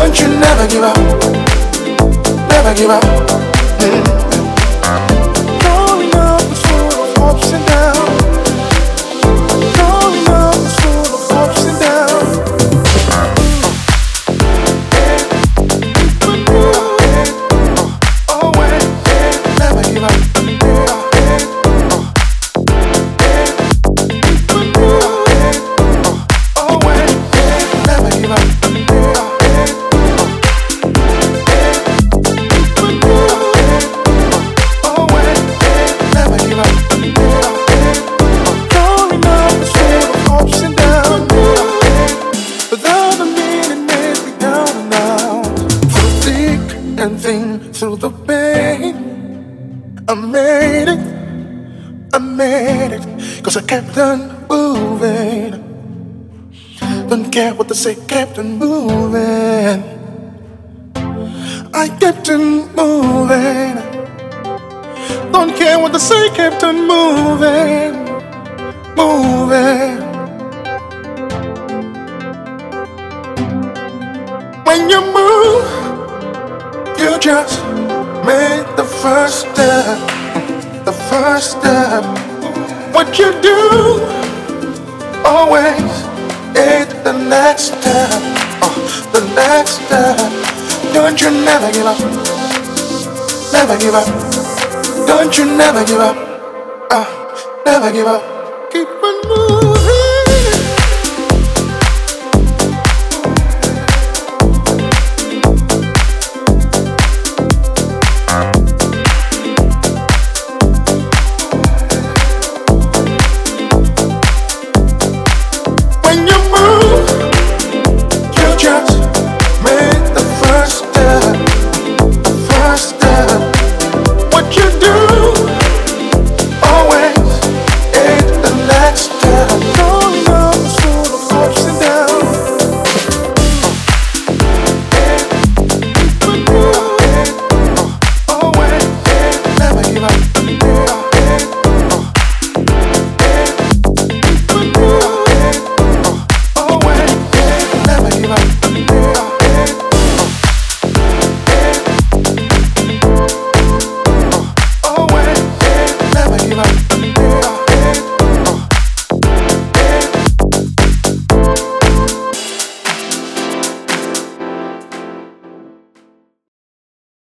Don't you never give up, never give up. Growing up is full of ups and downs. Growing up is full of ups and downs. Always, never give up. Always, never give up. Through the pain, I made it, 'cause I kept on moving. Don't care what they say, kept on moving. I kept on moving. Don't care what they say, kept on moving, moving. When you move, you just made the first step, the first step. What you do, always is the next step, the next step. Don't you never give up, never give up. Don't you never give up, never give up. Keep on moving.